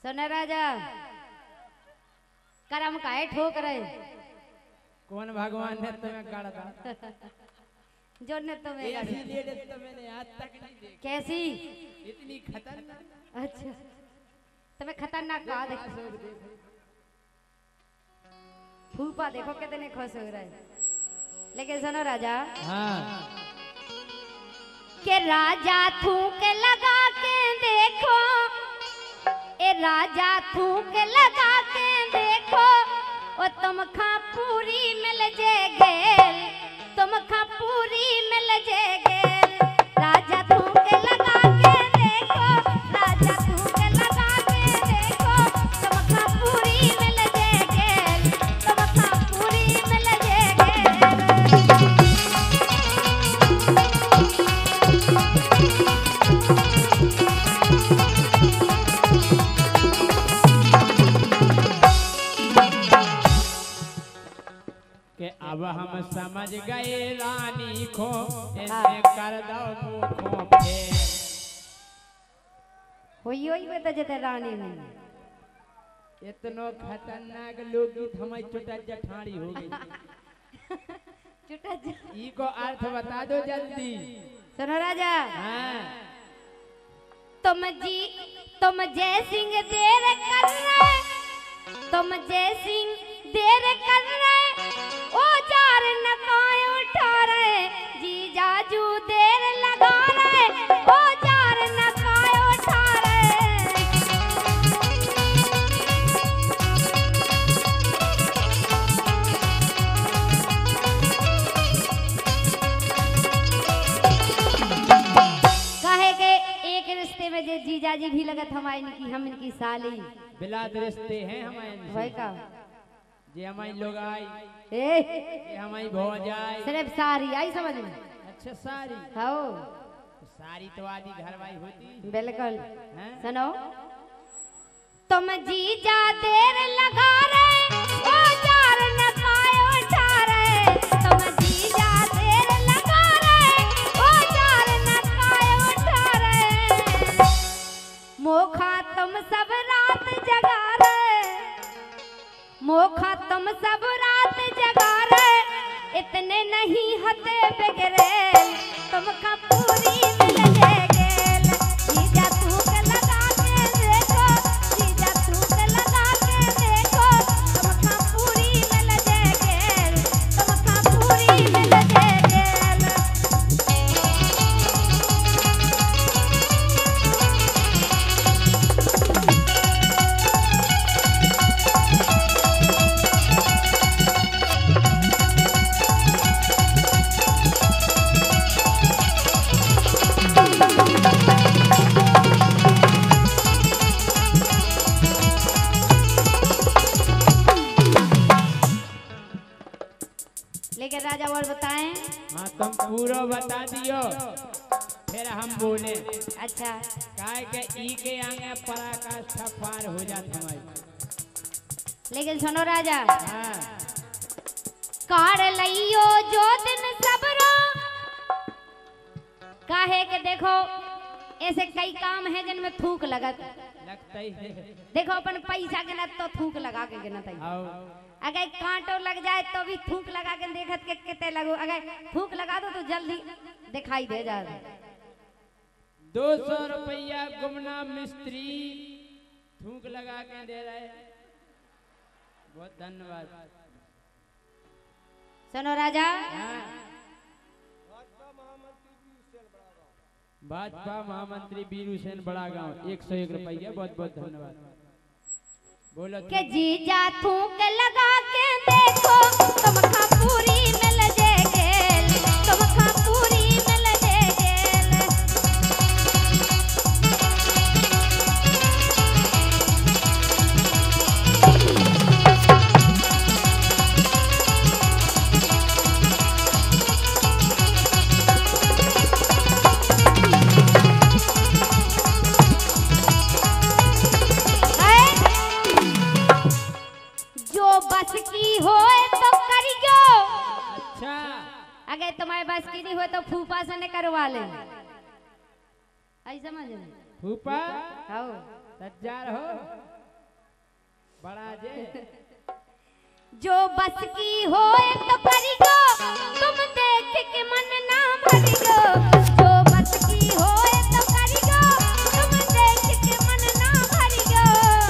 सोना राजा करम काहे ठोक रहे? कौन भगवान ने तुम्हें गाड़ा था? जो ने तुम्हें ऐसी लेडीज तो मैंने आज तक नहीं देखी। कैसी? इतनी खतरनाक। अच्छा तुम्हें खतरनाक कहा देखो। फूफा देखो कितने खुश हो रहे। लेकिन सुनो राजा, हाँ के राजा थूक लगा के देखो, ए राजा थूक लगा के देखो, ओ तुम खा पूरी मिल जेगे, तुम खा पूरी मिल जेगे। राजा थूक लगा के देखो, राजा थूक लगा के देखो, तुम खा पूरी मिल जेगे, तुम खा पूरी मिल जेगे। कि अब हम समझ गए रानी को, ऐसे कर दो मुखों पे। होई में तो जते रानी में इतनो खतरनाक लोकगीत हमारी चुटा जठाड़ी हो गई। चुटा ई को अर्थ बता दो जल्दी। सुनो राजा, हाँ तुम जय सिंह देर कर रहे, तुम जय सिंह देर कर रहे, ओ जार नकाय उठा रहे, जी जाजू देर लगा रहे, ओ जार नकाय उठा रहे। कहे के एक रिश्ते में जे जीजा जी भी लगत हमारी इनकी, हम इनकी साली बिलाद रिश्ते हैं हमारे। भाई का जे हमारी लोग आई, ए ये हमारी भौज आई। सिर्फ सारी आई समझ में? अच्छा सारी, हो तो सारी तो आदि घरवाई होती। बिल्कुल। हैं? सुनो, तुम जीजा देर लगा रहे, ओ जार नकाय उठा रहे, तुम जीजा देर लगा रहे, ओ जार नकाय उठा रहे। मोखा तुम सब रात जगा रहे, मोखा तुम सब रात जगा रहे, इतने नहीं हते बिगड़े, तुम का पूरी मिल जेगेल। जीजा थूक लगा के देखो, जीजा थूक लगा के देखो, तुम का पूरी मिल जेगेल, तुम का पूरी मिल जेगेल। लेकिन राजा और बताएं। हाँ तुम पूरा बता दियो, फिर हम बोले। अच्छा काय के ई के आगे पराकाष्ठा पार हो जाती हमारी। लेकिन सुनो राजा, हाँ कार लइयो जो दिन सबरो, काहे के देखो ऐसे कई काम है जिनमें थूक लगत लगता ही है। देखो अपन पैसा गिनत तो थूक लगा के गिनत है। आओ अगर कांटो लग जाए तो भी थूक लगा के देखत के कितने लगो, अगर थूक लगा दो तो जल्दी दिखाई दे जाए। 200 रुपया गुमनाम मिस्त्री थूक लगा के दे रहे। बहुत धन्यवाद। सुनो राजा, हाँ। भाजपा महामंत्री बीरू सेन बड़ा गांव 101 रुपया, बहुत बहुत धन्यवाद। बोलो के जीजा थूक लगा के देखो, तुम खा पूरी मिल जेगेल, तुम खा पूरी मिल जेगेल। जो बस की होए तो करियो, अच्छा अगर तुम्हारे बस की नहीं हो तो फूफा से ने करवा ले। आई समझ में? फूफा आओ तैयार हो। बड़ा जे जो बस की हो तो करियो, तुम देख के मन ना भरियो। जो बस की हो तो करियो, तुम देख के मन ना भरियो।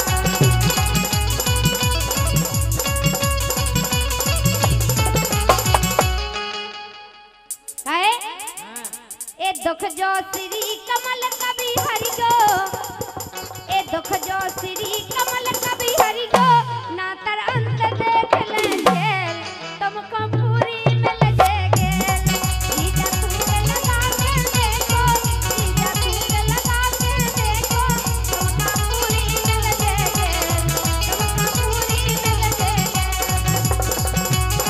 काहे हाँ, ए दुख जो श्री कमल कभी हरियो, ए दुख जो श्री कमल कभी हरियो। ना तर अंत देख ले झेल, तुमको पूरी मिल जाएगी। जीजा सूट लगा के देखो, जीजा सूट लगा के देखो, तुमको पूरी मिल जाएगी, तुमको पूरी मिल जाएगी।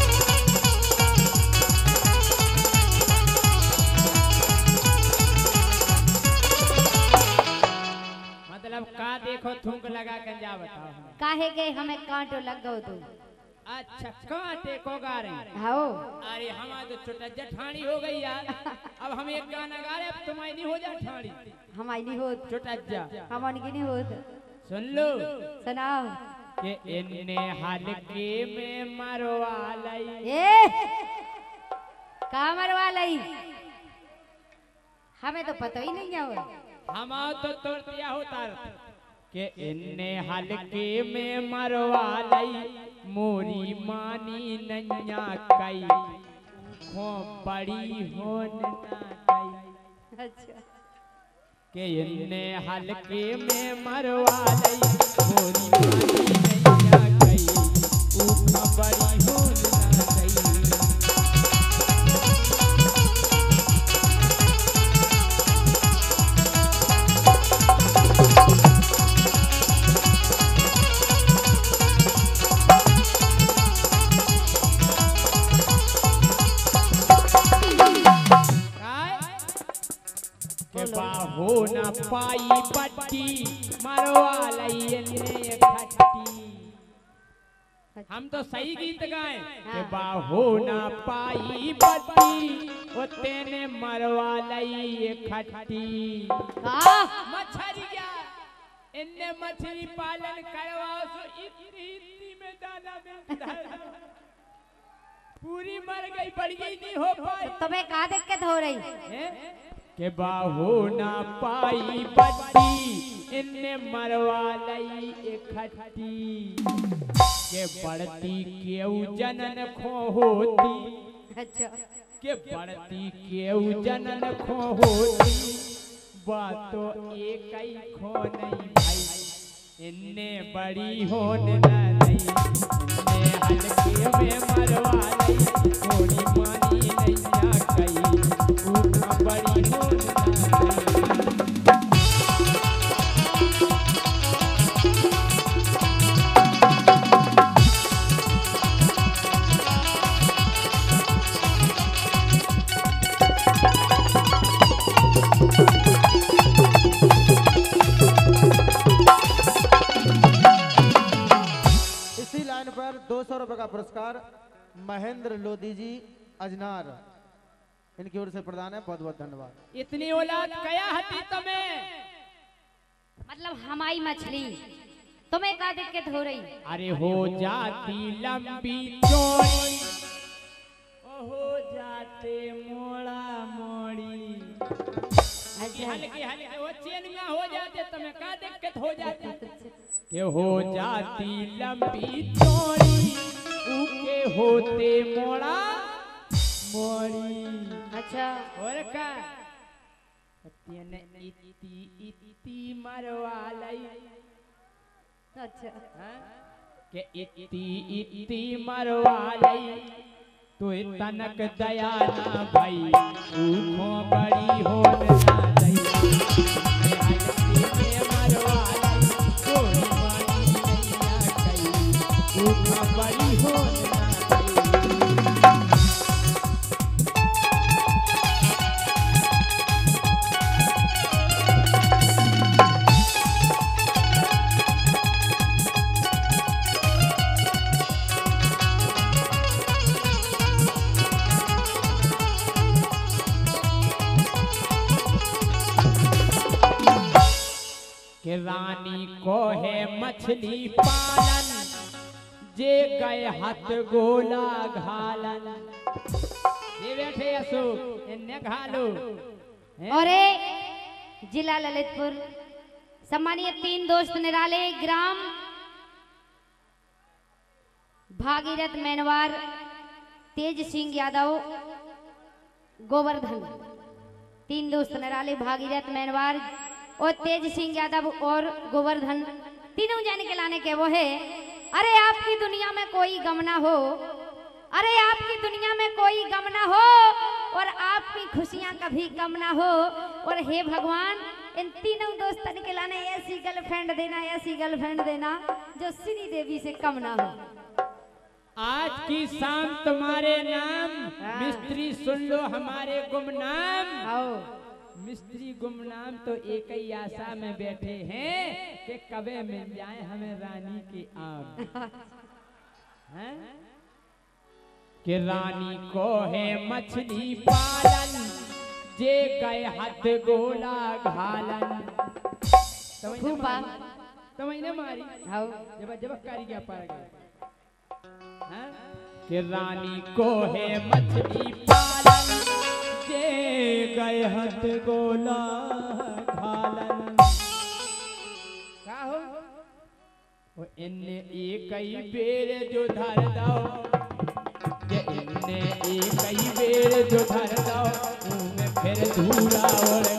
मतलब का देखो थूक लगा के जा बताओ हमें। काहे के हमें कांटो लग गो तू। अच्छा कांटे को गा रहे हैं। हाओ अरे हमारा तो छोटा जठानी हो गई यार। अब हम एक गाना गा रहे, अब तुम्हारी नहीं हो जा ठानी। हमारी नहीं होत, छोटा जा हमारी की नहीं होत। सुन लो सुनाओ। कि इन्ने हल्के में मरवा लई। ए का मरवा लई, हमें तो पता ही नहीं है। हम तो तोड़ दिया होता कि इन्ने हल्के में मरवा लई, मोरी मानी नैया कई, खो बड़ी होन ना गई। अच्छा कि इन्ने हल्के में मरवा लई, मोरी मानी नैया कई, खो बड़ी होन ना गई। हो न पाई पट्टी मरवा लई ने खट्टी। हम तो सही गीत गाए कि बाहो न पाई पट्टी ओ तेने मरवा लई खट्टी। मछरिया इन्ने मछली पालन करवाओ सो इतनी में दाना मिलता है। पूरी मर गई, बढ़ गई, नहीं हो पाई। तुम्हें कहा दिक्कत हो रही है के बाहो ना पाई बट्टी इन्ने मरवा लई इकट्ठी। के बढ़ती केऊ जनन खो होती। अच्छा के बढ़ती केऊ जनन खो होती, बातो एक ही खो नहीं भाई। इन्ने बड़ी होन नहीं, इन्ने हल्के में मरवा लई, थोड़ी मानी नैया कई, ऊपर बड़ी होन नहीं। इसी लाइन पर 200 रुपए का पुरस्कार महेंद्र लोधी जी अजनार, इनकी ओर से प्रदान है। बहुत बहुत धन्यवाद। इतनी औलाद कया हती तुम्हें? मतलब हमारी मछली, तुम्हें क्या दिक्कत हो रही? अरे हो जाती लंबी चौड़ी, हो जाते मोड़ा मोड़ी। हल्के हल्के वो चेनिया हो जाते, तुम्हें क्या दिक्कत हो जाती? के हो जाती लंबी चौड़ी, उके होते मोड़ा मोड़ी। अच्छा और का तेने इती इती मरवा लई। अच्छा हाँ? के इती इती मरवा लई, तो तनक दया ना भाई, ऊखों बड़ी होन ना दई। हल्के में मरवा लई, कोई मानी नैया कई, ऊखों बड़ी होन ना दई। कि रानी को है मछली पालन जे गए हाथ गोला घालन। ये बैठे अशोक इन्ने घालो और जिला ललितपुर सम्मानीय 3 दोस्त निराले ग्राम भागीरथ मैनवार तेज सिंह यादव गोवर्धन। 3 दोस्त निराले भागीरथ मैनवार और तेज सिंह यादव और गोवर्धन तीनों जाने के लाने के वो है। अरे आपकी दुनिया में कोई गम ना हो, अरे आपकी दुनिया में कोई गम ना हो और आपकी खुशियां कभी कम ना हो। और हे भगवान इन तीनों दोस्तन के लाने ऐसी गर्लफ्रेंड देना, ऐसी गर्लफ्रेंड देना जो श्री देवी से कम ना हो। आज की शाम तुम्हारे नाम मिस्त्री सुन लो हमारे गुमनाम। आओ मिस्त्री गुमनाम तो एक ही आशा में बैठे हैं कि कबे मिल जाए हमें रानी के आम। हैं? कि रानी को है मछली पालन जे गए हाथ गोला घालन। फूफा तमने मारी आओ जब कारी क्या पार गए कि रानी को है मछली पालन जे गए हाथ गोला घालन। का हो वो इन्ने एक ही बेर जो धर दो, जे इन्ने एक ही बेर जो धर दो, मुंह में फिर धूला और